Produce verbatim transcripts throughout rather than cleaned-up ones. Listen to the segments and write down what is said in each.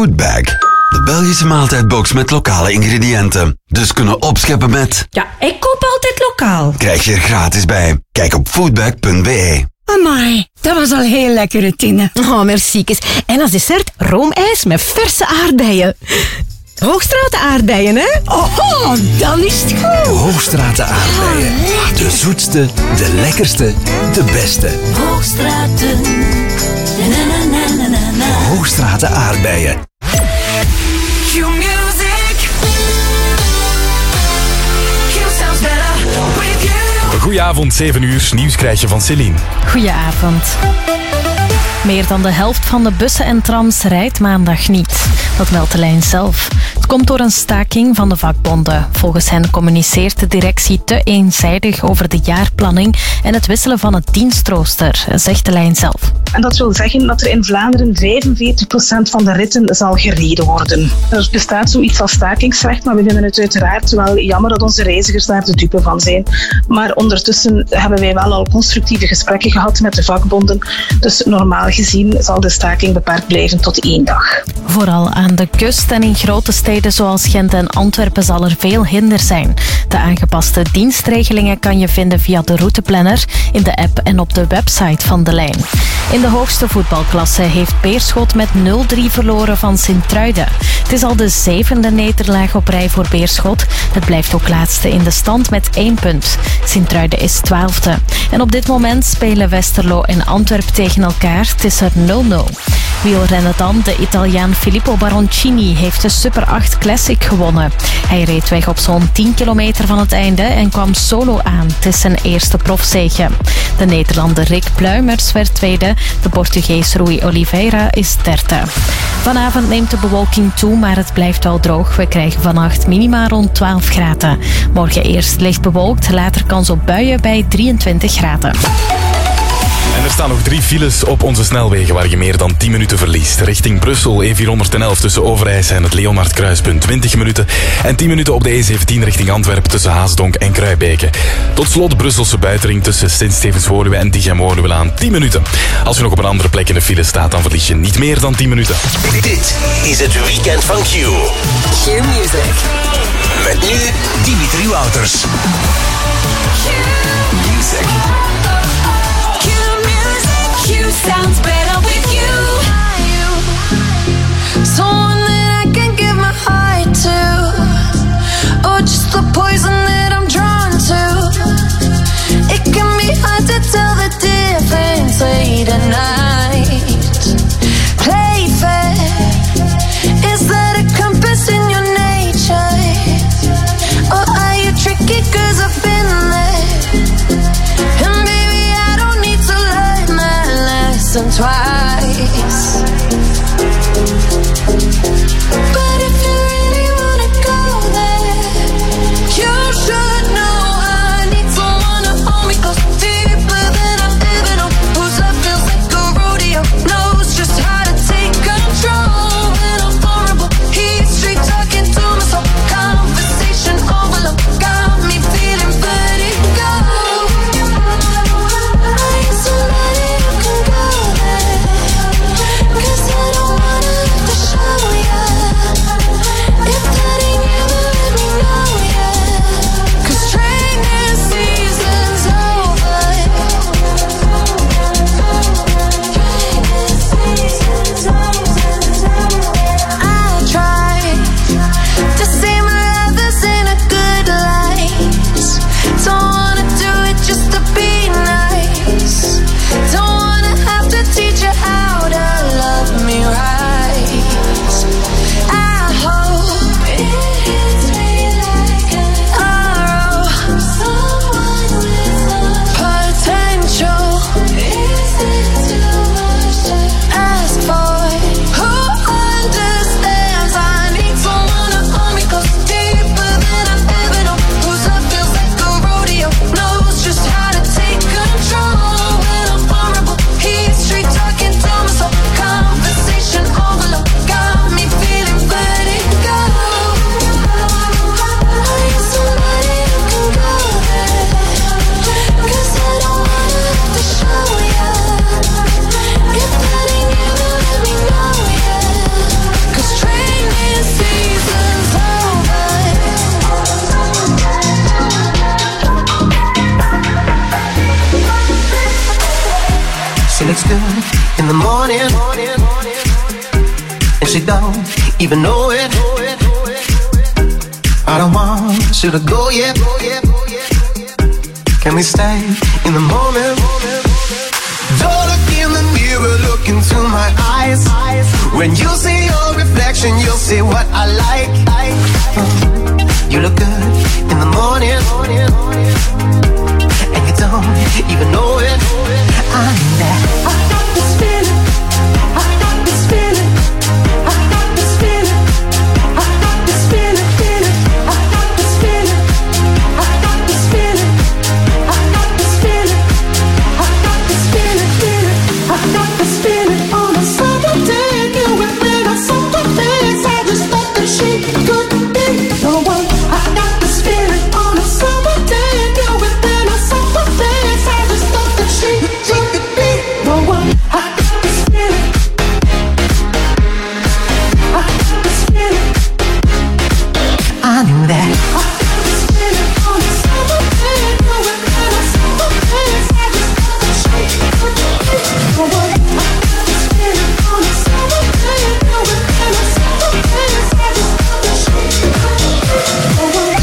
Foodbag. De Belgische maaltijdbox met lokale ingrediënten. Dus kunnen opscheppen met... Ja, ik koop altijd lokaal. Krijg je er gratis bij. Kijk op foodbag punt b e. Amai, dat was al heel lekkere, Tine. Oh, merci. En als dessert roomijs met verse aardbeien. Hoogstraten aardbeien, hè? Oh, dan is het goed. Hoogstraten aardbeien. Oh, de zoetste, de lekkerste, de beste. Hoogstraten. Na, na, na, na, na, na. Hoogstraten aardbeien. Q-music. Q sounds better with you. Goedenavond, zeven uur. Nieuws krijg je van Celine. Goedenavond. Meer dan de helft van de bussen en trams rijdt maandag niet. Dat meldt de lijn zelf. Het komt door een staking van de vakbonden. Volgens hen communiceert de directie te eenzijdig over de jaarplanning en het wisselen van het dienstrooster, zegt de lijn zelf. En dat wil zeggen dat er in Vlaanderen vijfenveertig procent van de ritten zal gereden worden. Er bestaat zoiets als stakingsrecht, maar we vinden het uiteraard wel jammer dat onze reizigers daar de dupe van zijn. Maar ondertussen hebben wij wel al constructieve gesprekken gehad met de vakbonden. Dus normaal gezien zal de staking beperkt blijven tot één dag. Vooral aan de kust en in grote steden zoals Gent en Antwerpen zal er veel hinder zijn. De aangepaste dienstregelingen kan je vinden via de routeplanner, in de app en op de website van de lijn. In de hoogste voetbalklasse heeft Beerschot met nul drie verloren van Sint-Truiden. Het is al de zevende nederlaag op rij voor Beerschot. Het blijft ook laatste in de stand met één punt. Sint-Truiden is twaalfde. En op dit moment spelen Westerlo en Antwerp tegen elkaar. Het is er nul nul. Wielrennen dan. De Italiaan Filippo Baroncini heeft de Super acht Classic gewonnen. Hij reed weg op zo'n tien kilometer van het einde en kwam solo aan. Het is zijn eerste profzege. De Nederlander Rick Pluimers werd tweede. De Portugees Rui Oliveira is derde. Vanavond neemt de bewolking toe, maar het blijft wel droog. We krijgen vannacht minima rond twaalf graden. Morgen eerst licht bewolkt, later kans op buien bij drieëntwintig graden. En er staan nog drie files op onze snelwegen waar je meer dan tien minuten verliest. Richting Brussel, E vierhonderdelf tussen Overijse en het Leonhardkruispunt twintig minuten. En tien minuten op de E zeventien richting Antwerpen tussen Haasdonk en Kruibeke. Tot slot de Brusselse buitenring tussen Sint-Stevens-Woluwe en Diegem-Woluwe aan tien minuten. Als je nog op een andere plek in de file staat, dan verlies je niet meer dan tien minuten. Dit is het weekend van Q. Q-music. Met nu Dimitri Wouters. Q-music. Q sounds better with you. Someone that I can give my heart to, or just the poison that I'm drawn to. It can be hard to tell the difference late at night. Play fair. Is that a compass in your nature? Or are you tricky 'cause I've been there? And baby, I don't need to learn that lesson twice. But if you really wanna go there, you should know I need someone to hold me close, deeper than I've ever known. Whose love feels like a rodeo, knows just how to take control. When I'm vulnerable, he's straight talking to me, so conversation overload got me feeling vertigo. I ain't somebody who can go there. in the morning, and she don't even know it. I don't want you to go yet. Can we stay in the moment? Don't look in the mirror, look into my eyes. When you see your reflection, you'll see what I like. You look good in the morning, and you don't even know it. I'm that. I got this feeling, I got this feeling, I got this feeling, I got this feeling, feeling, I got this feeling, I got this feeling, I got this feeling, I got this feeling, feeling, I got this feeling on a summer day. You were in a summer days. I just thought that she could be the one. I got this feeling on a summer day. You were in a summer days. I just thought that she could be the one. I got this feeling. I got this feeling. I knew that. I got this feeling on a summer day. You were in a summer days. I just thought that she could be the one. I got this feeling on a summer day. You were in a summer days. I just thought that she could be the one.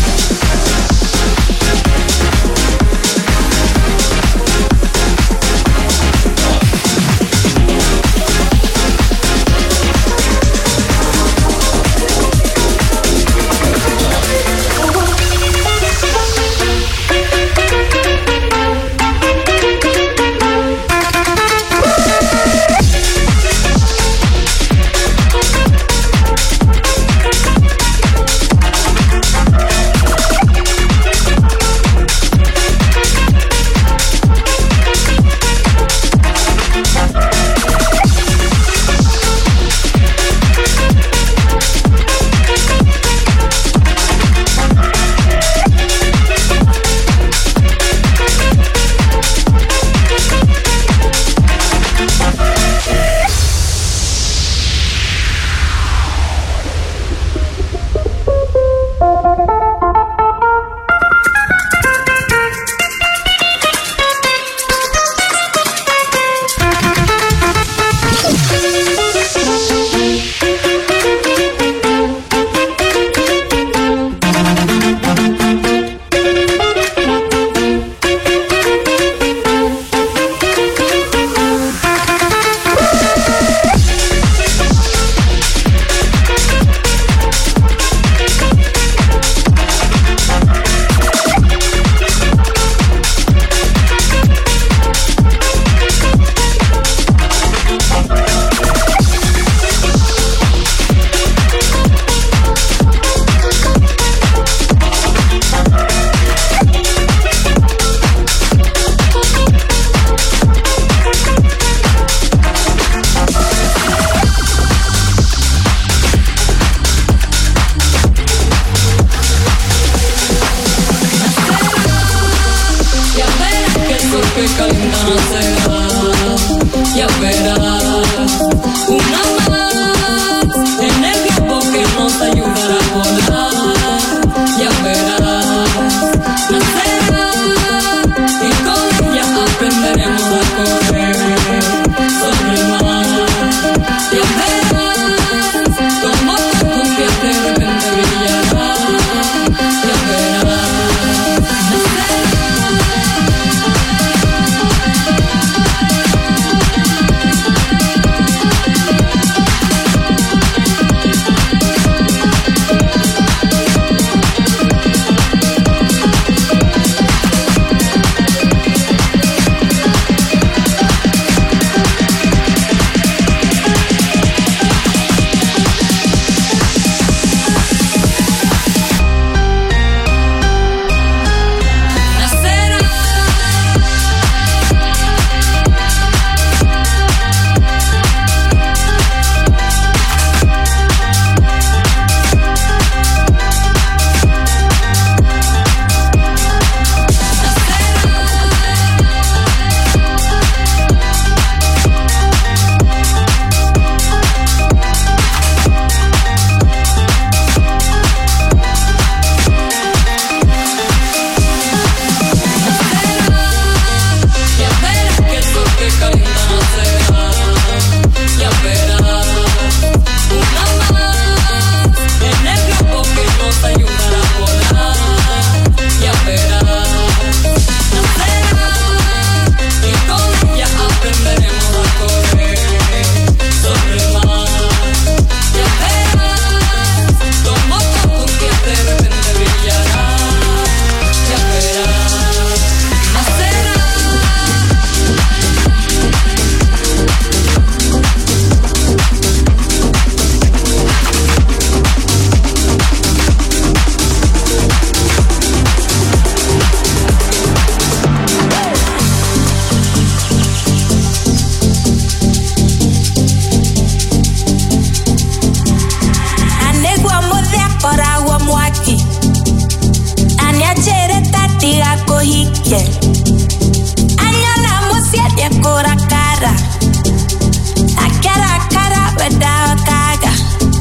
cohique. Añala musiete cura cara. A cara a cara without caga.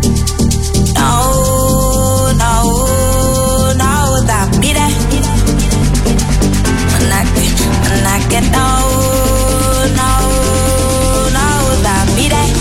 No, no, no, that beat it. When I get, when I get no, no, no, that beat it.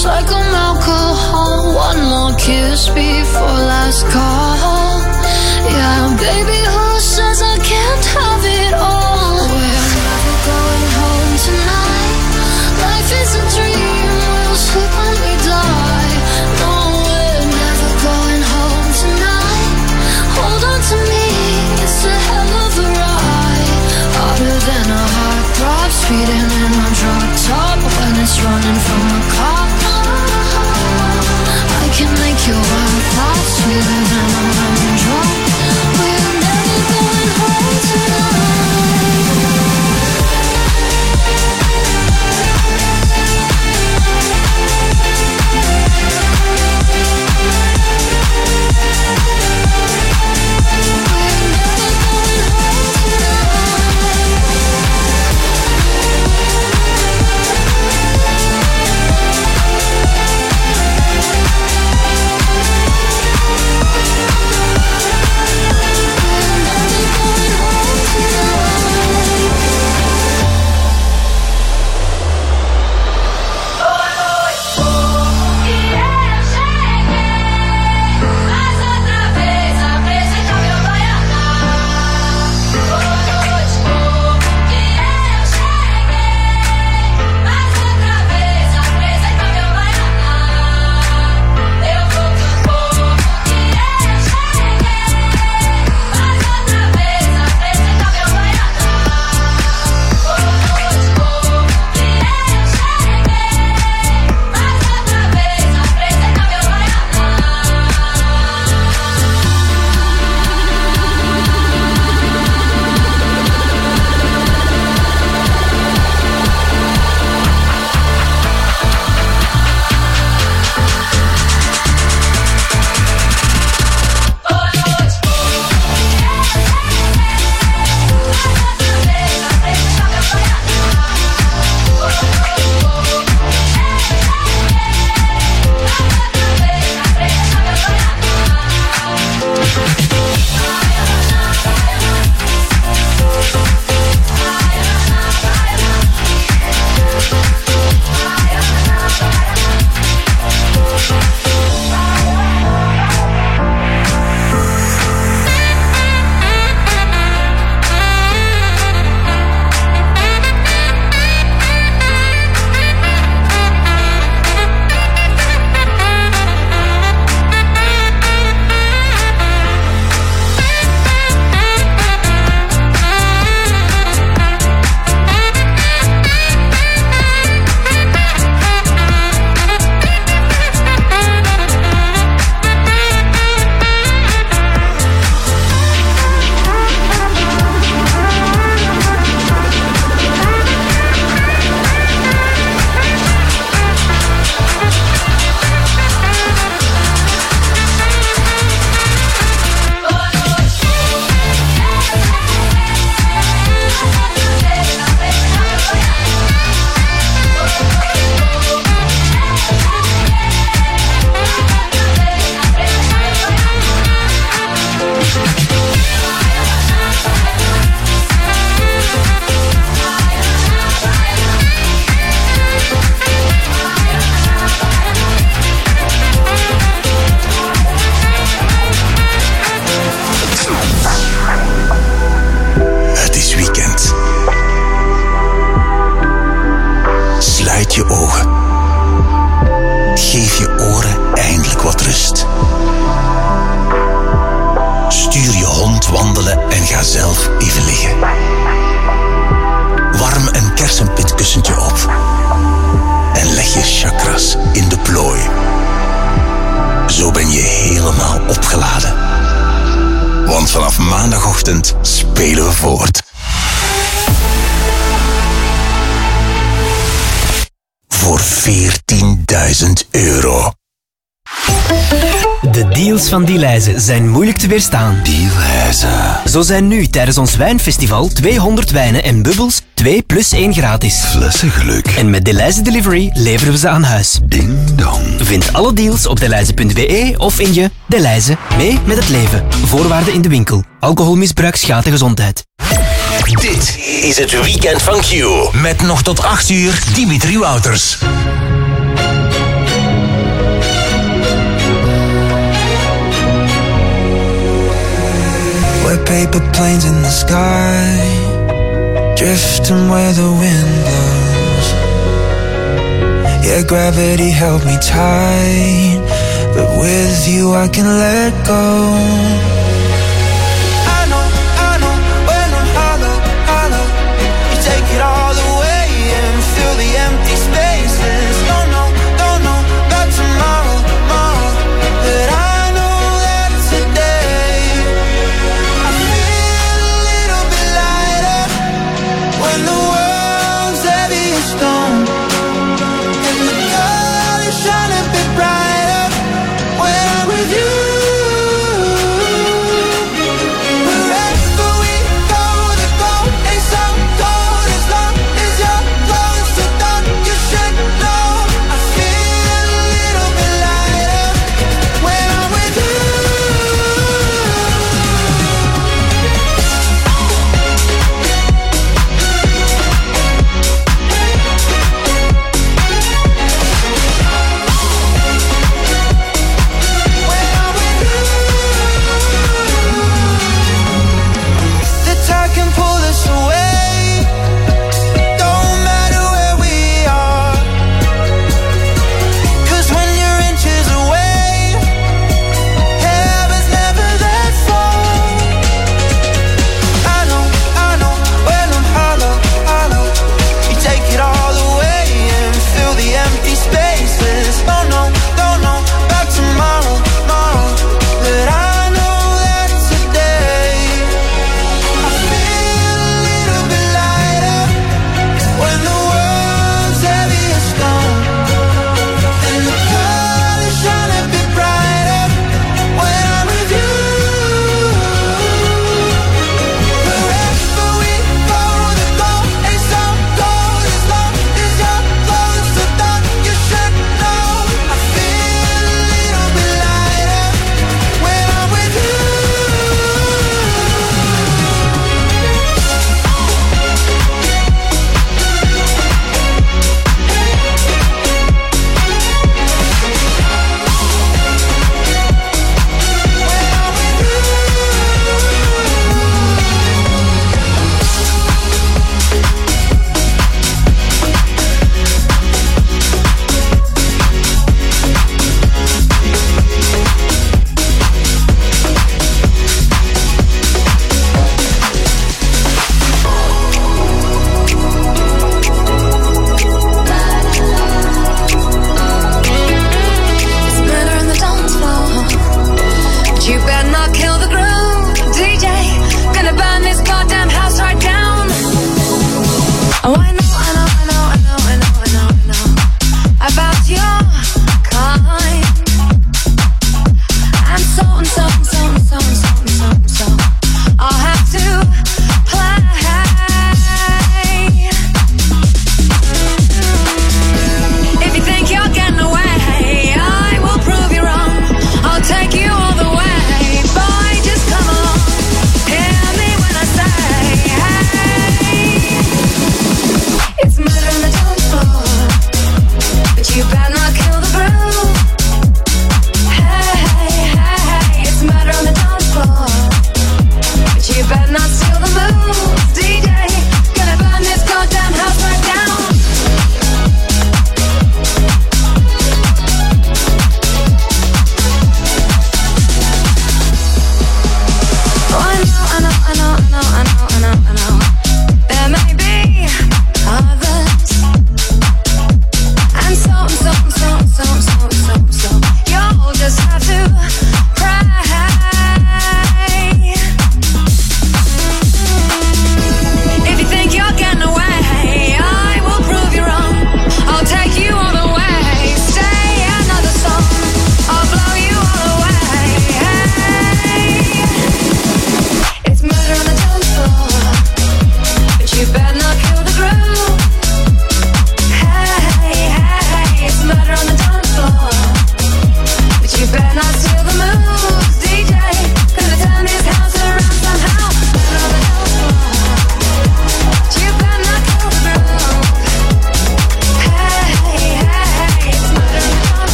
Just like I'm alcohol, one more kiss before last call. Yeah, baby, who says I can't have it all? We're never going home tonight. Life is a dream, we'll sleep when we die. No, we're never going home tonight. Hold on to me, it's a hell of a ride. Harder than a heart throb, speeding in a drop top when it's running from a cop. I can make your wild thoughts sweeter than a lemon drop. We're never going home tonight. Maandagochtend spelen we voort. Voor veertienduizend euro. De deals van Delhaize zijn moeilijk te weerstaan. Delhaize. Zo zijn nu tijdens ons wijnfestival tweehonderd wijnen en bubbels twee plus één gratis. Flessengeluk. En met Delhaize Delivery leveren we ze aan huis. Ding dong. Vind alle deals op delhaize punt b e of in je Delhaize. Mee met het leven. Voorwaarden in de winkel. Alcoholmisbruik schaadt de gezondheid. Dit is het weekend van Q. Met nog tot acht uur Dimitri Wouters. planes in the sky, drifting where the wind blows. Yeah, gravity held me tight, but with you I can let go. I know, I know, when I'm hollow, hollow, you take it all away and fill the empty spaces. Don't know, don't know about tomorrow, tomorrow, but I know that today I feel a little bit lighter when the world's heavy and stone, and the colors shine a bit brighter when I'm with you.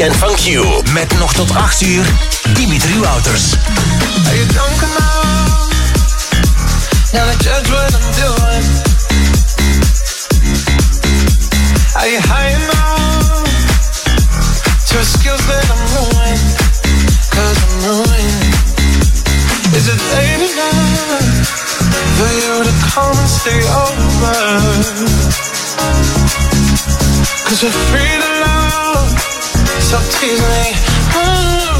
weekend van Q. Met nog tot acht uur Dimitri Wouters. Are you drunk enough now to judge what I'm doing? Are you high enough to excuse that I'm ruined? Cause I'm ruined. Is it late enough for you to come and stay over? Cause we're free to love, so tease me. Mm.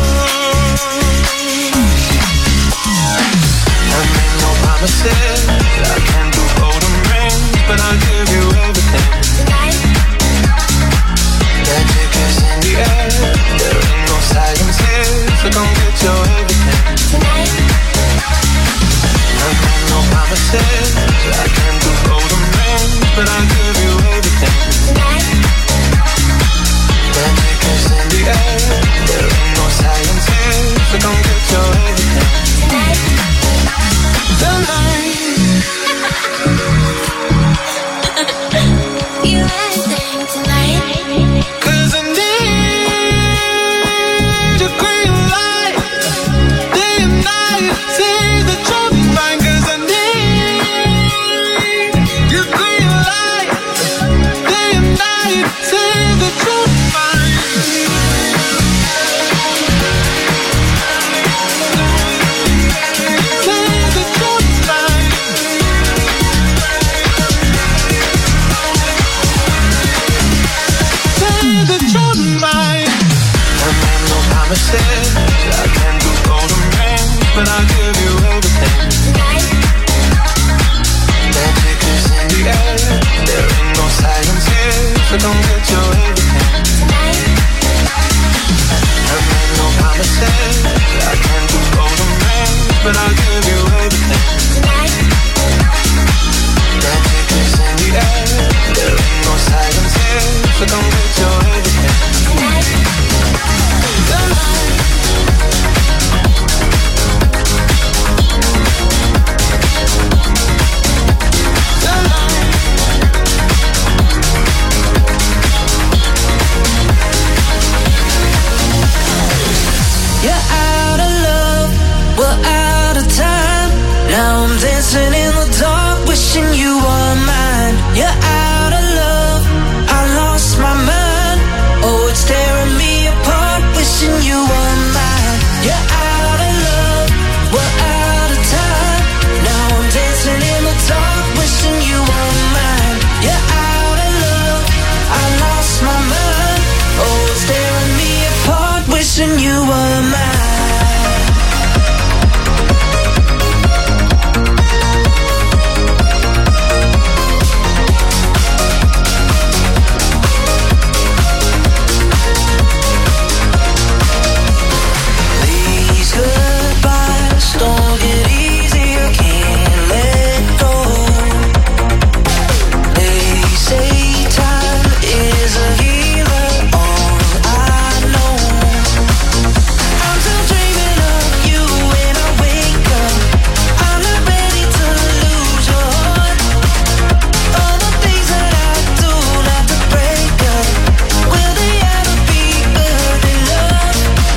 I made no promises, I can't do golden rings, but I'll give you everything. Magic is in the air, there ain't no silence here, so come get your everything. I made no promises, I can't do golden rings, but I'll give you everything. Magic is in the air, there ain't no silence here, so come get your everything. Tonight, You everything tonight. cause I need your green light, day and night, say that you're mine. Cause I need your green light, day and night, say that you're mine. Say that you're mine. Say that you're mine. I made no promises, I can't do golden rings, but I'll give you everything. Magic is in the air, there ain't no silence here, so don't get your everything. I made no promises, I can't do golden rings, but I'll give you everything. Magic is in the air, there ain't no silence here, so don't get your everything. You're out of love, we're out of time. Now I'm dancing in the dark, wishing you were mine. You're out of love, I lost my mind. Oh, it's tearing me apart, wishing you were mine. You're out of love, we're out of time. Now I'm dancing in the dark, wishing you were mine. You're out of love, I lost my mind. Oh, it's tearing me apart, wishing you were mine. These goodbyes don't get easier, can't let go. They say time is a healer, all I know. I'm still dreaming of you when I wake up. I'm not ready to lose your heart. All the things that I do not to break up, will they ever be good enough?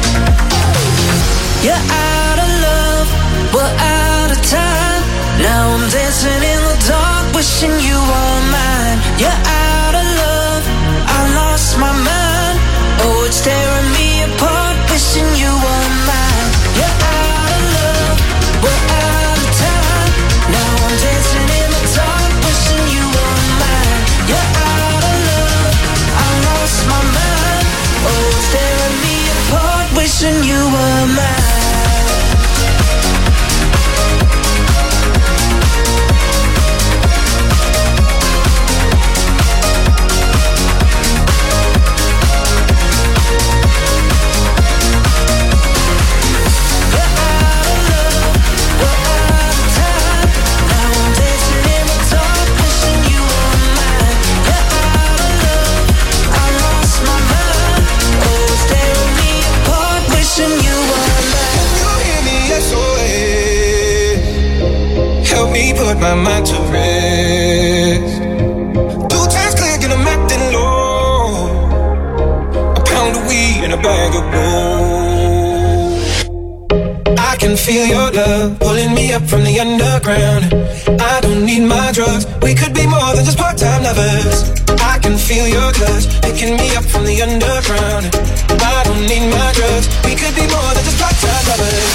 You're out of love, we're out of time. Now I'm dancing in the dark, wishing you were mine. You're out of love, I lost my mind. Oh, it's tearing me apart, wishing you were mine. You're out of love, we're out of time. Now I'm dancing in the dark, wishing you were mine. You're out of love, I lost my mind. Oh, it's tearing me apart, wishing you were mine. Put my mind to rest. Two times clear, get 'em acting low. A pound of weed and a can feel your love pulling me up from the underground. I don't need my drugs. We could be more than just part-time lovers. I can feel your touch picking me up from the underground. I don't need my drugs. We could be more than just part-time lovers.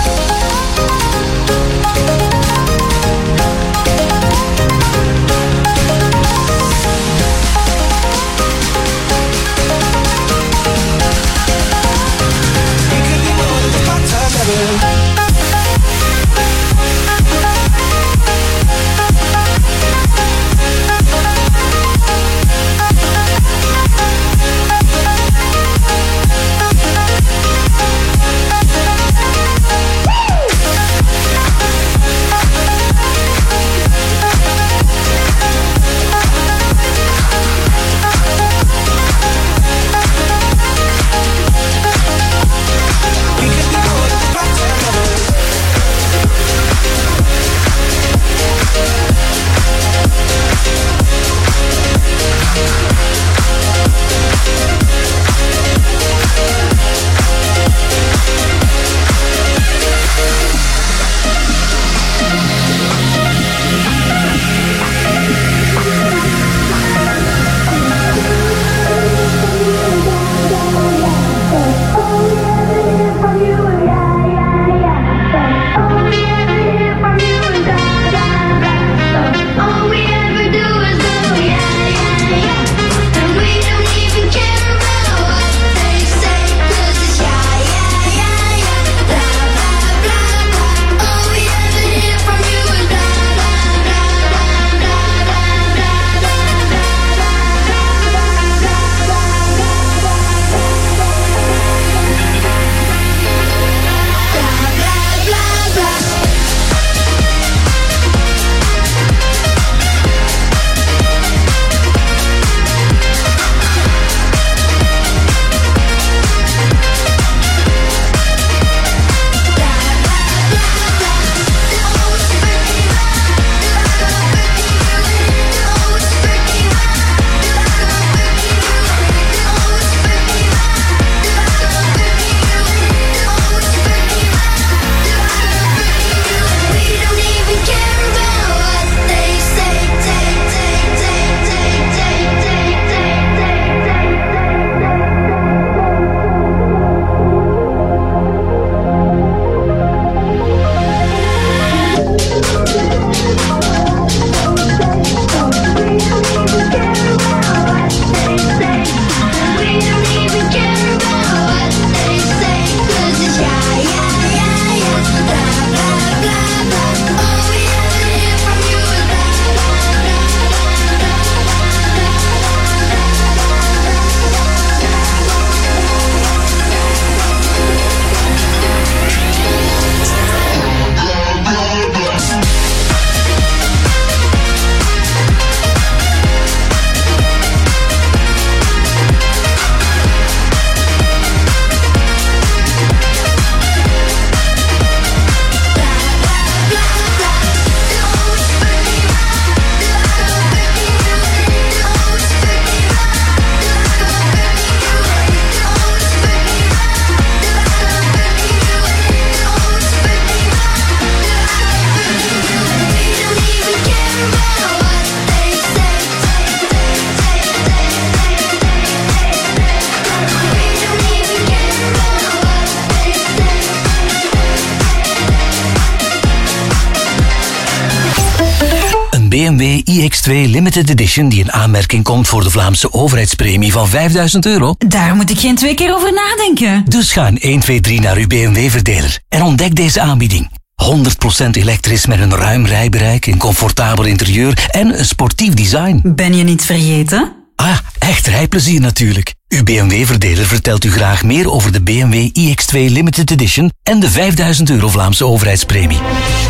B M W i X twee Limited Edition die in aanmerking komt voor de Vlaamse overheidspremie van vijfduizend euro? Daar moet ik geen twee keer over nadenken. Dus ga in één twee drie naar uw B M W-verdeler en ontdek deze aanbieding. honderd procent elektrisch met een ruim rijbereik, een comfortabel interieur en een sportief design. Ben je niet vergeten? Ah, echt rijplezier natuurlijk. Uw B M W-verdeler vertelt u graag meer over de B M W i X twee Limited Edition en de vijfduizend euro Vlaamse overheidspremie.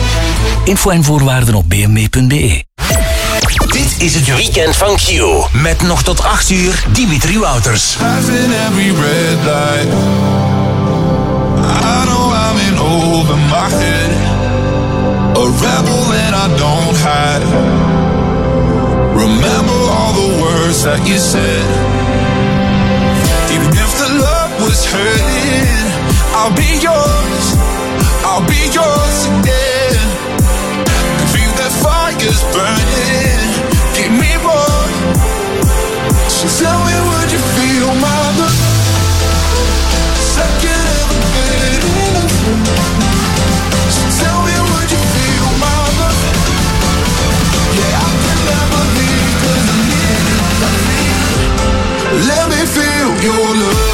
Info en voorwaarden op b m w punt b e. Dit is het weekend van Q. Met nog tot acht uur Dimitri Wouters. Passing every red light. I know I'm in over my head. A rebel that I don't hide. Remember all the words that you said. Even if the love was hurting, I'll be yours, I'll be yours again. Feel that fire's burning, keep me warm. So tell me, would you feel my love? Second ever been enough. So tell me, would you feel my love? Yeah, I can never leave 'cause I need it, I need it. Let me feel your love.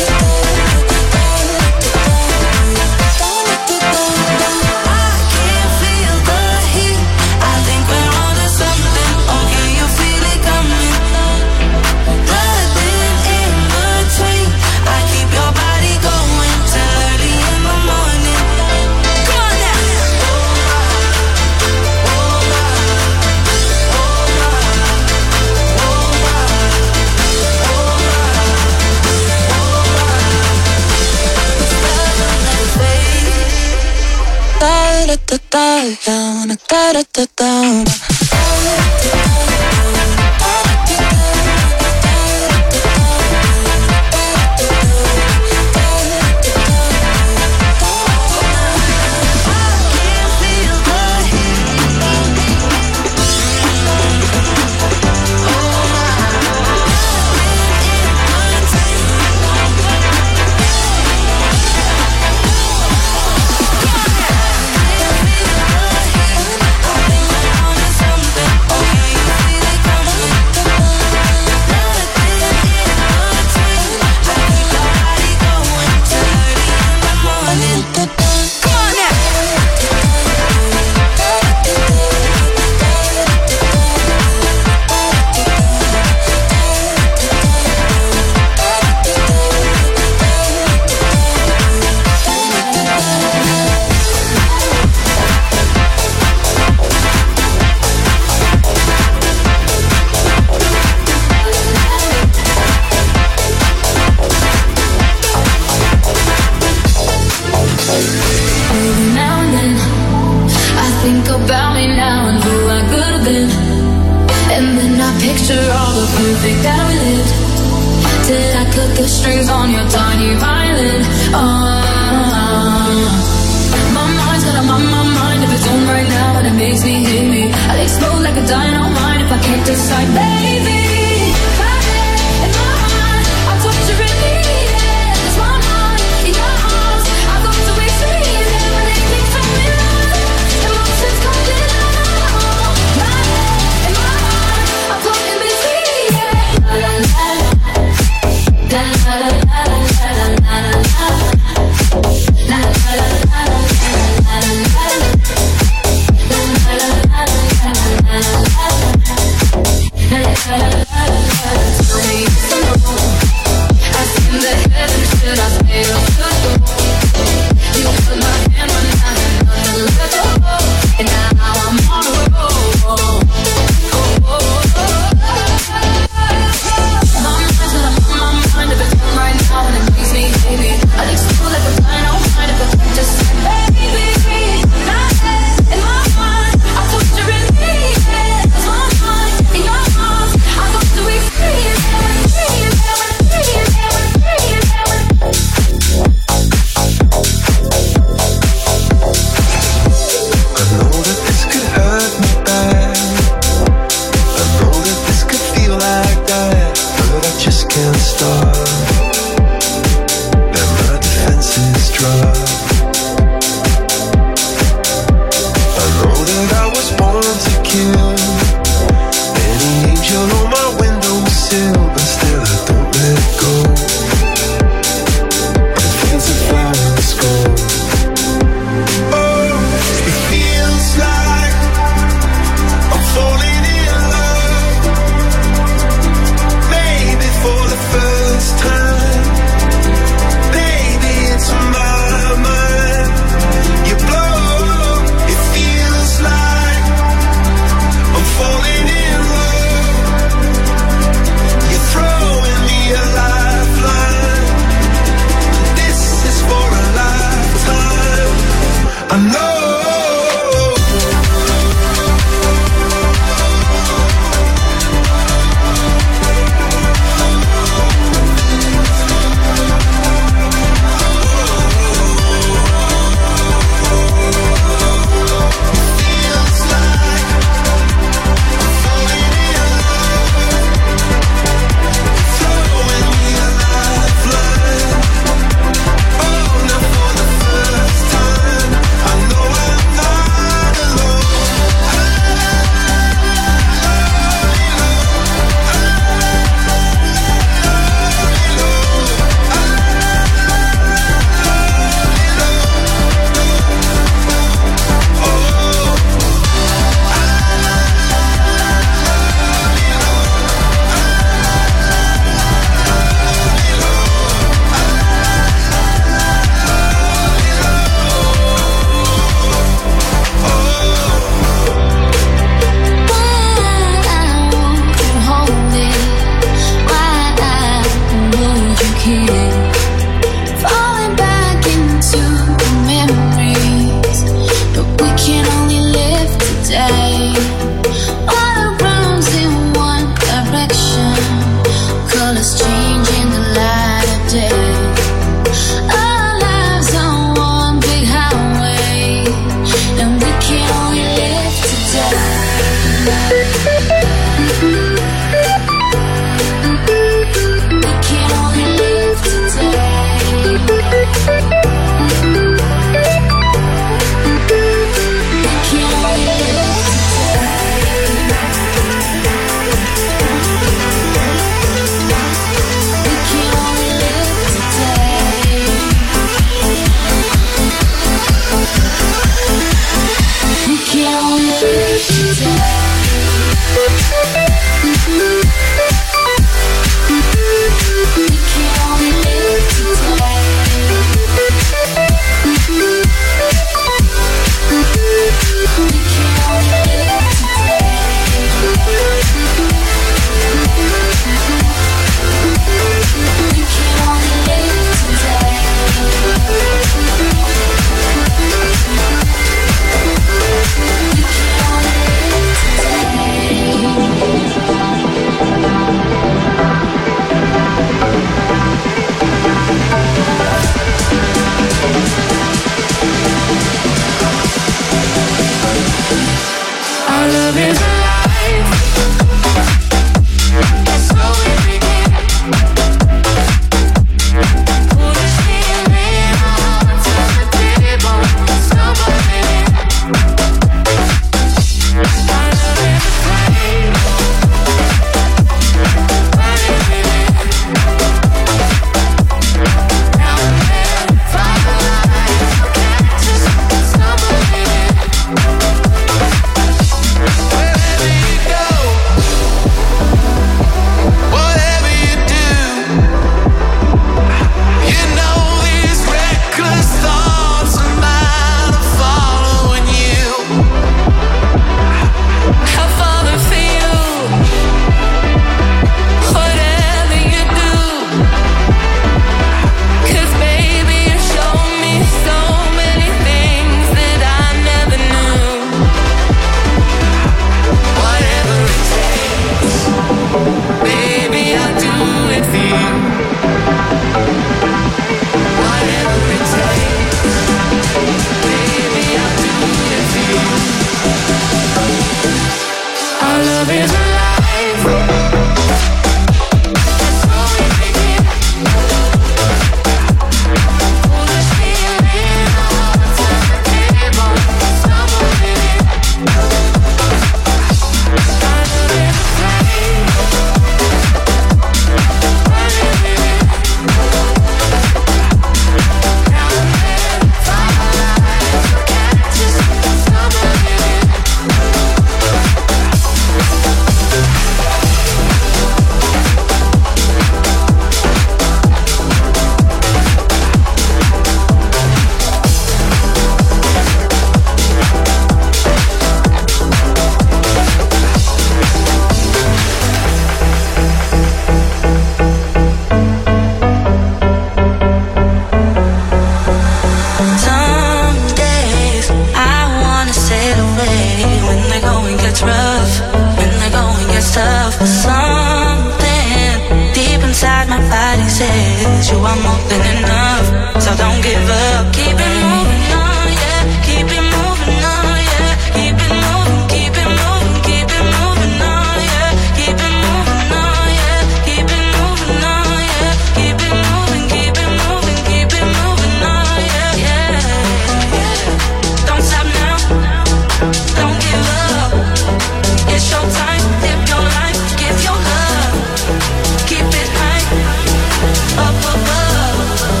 more than enough. So don't give up. Keep it moving on, yeah. Keep it moving on, yeah. Keep it moving, keep it moving, keep it moving on, yeah. Keep it moving on, yeah. Keep it moving on, yeah. Keep it moving, keep it moving, keep it moving on, yeah, yeah. Don't stop now. Don't give up. It's your time. Live your life. Give your love. Keep it high. Up above.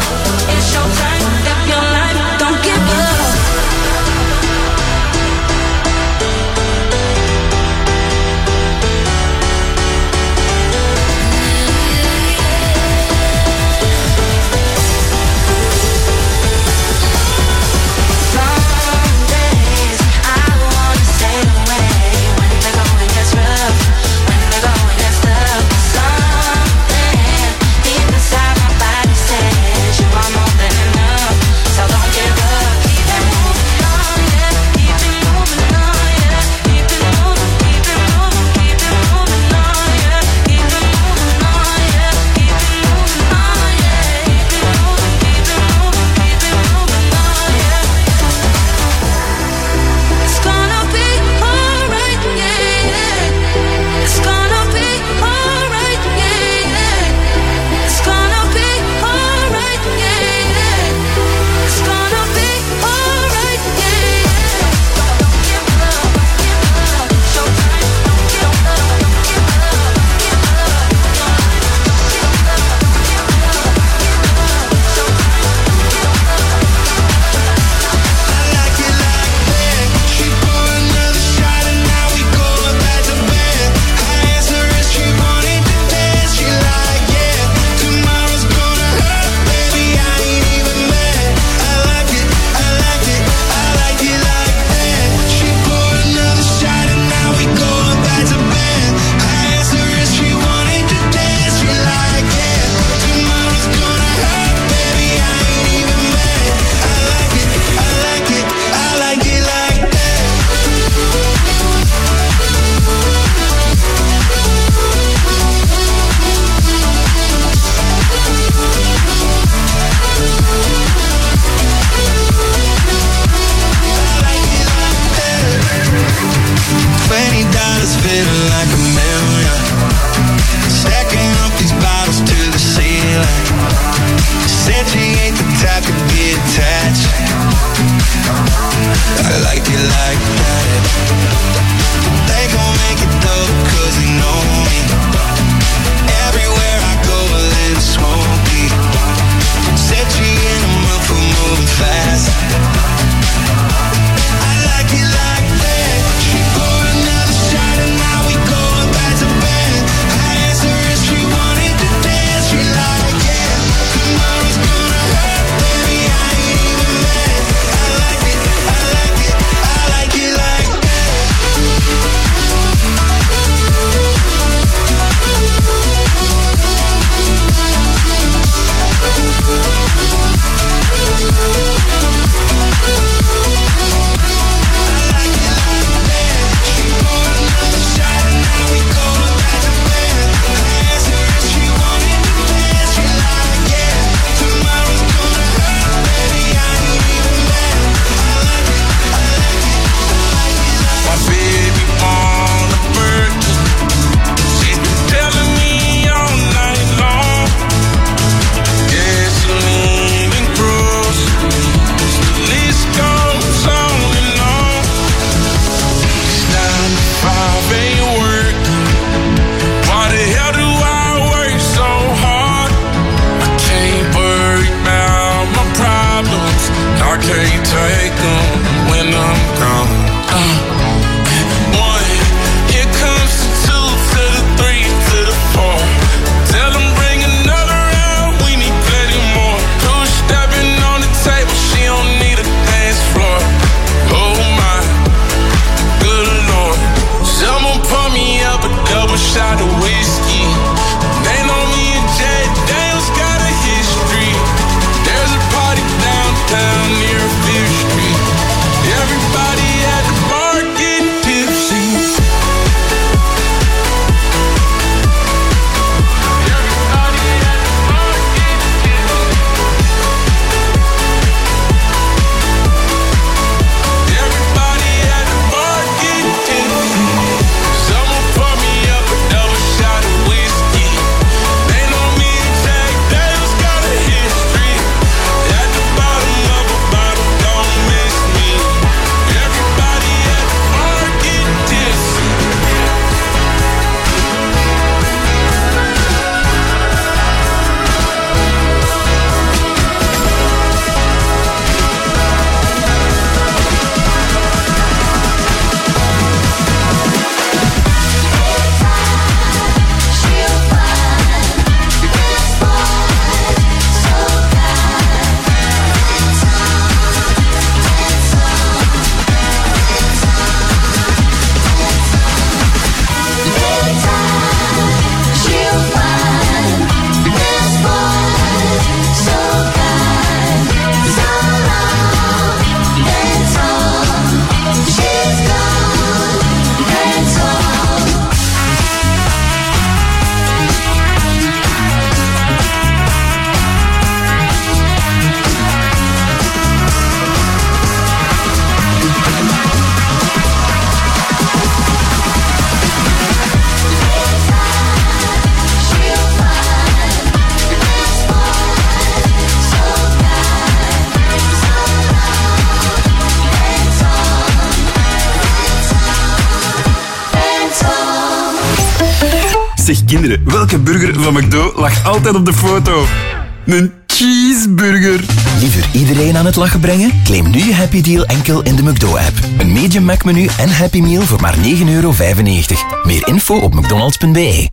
Zeg kinderen, welke burger van McDo lag altijd op de foto? Een cheeseburger. Liever iedereen aan het lachen brengen? Claim nu je Happy Deal enkel in de McDo-app. Een medium Mac-menu en Happy Meal voor maar negen euro vijfennegentig. Meer info op mcdonalds punt b e.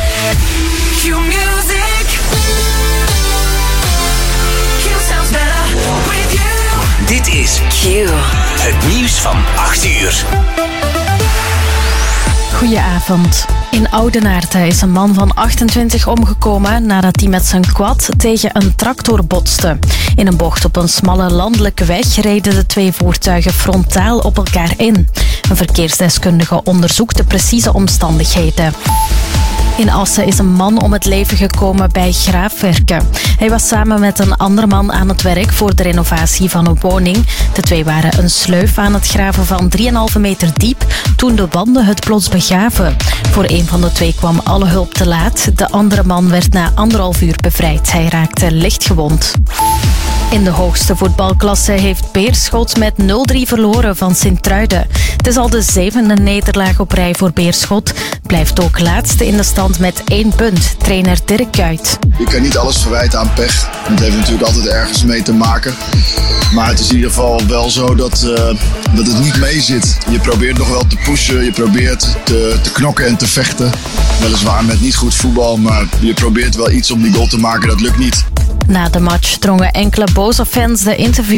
Dit is Q. Het nieuws van acht uur. Goedenavond. In Oudenaarde is een man van achtentwintig omgekomen nadat hij met zijn quad tegen een tractor botste. In een bocht op een smalle landelijke weg reden de twee voertuigen frontaal op elkaar in. Een verkeersdeskundige onderzoekt de precieze omstandigheden. In Assen is een man om het leven gekomen bij graafwerken. Hij was samen met een ander man aan het werk voor de renovatie van een woning. De twee waren een sleuf aan het graven van drie komma vijf meter diep toen de wanden het plots begaven. Voor een van de twee kwam alle hulp te laat. De andere man werd na anderhalf uur bevrijd. Hij raakte licht gewond. In de hoogste voetbalklasse heeft Beerschot met nul drie verloren van Sint-Truiden. Het is al de zevende nederlaag op rij voor Beerschot. Blijft ook laatste in de stand met één punt. Trainer Dirk Kuyt. Je kan niet alles verwijten aan pech. Het heeft natuurlijk altijd ergens mee te maken. Maar het is in ieder geval wel zo dat, uh, dat het niet mee zit. Je probeert nog wel te pushen, je probeert te, te knokken en te vechten. Weliswaar met niet goed voetbal, maar je probeert wel iets om die goal te maken. Dat lukt niet. Na de match drongen enkele boze fans de interview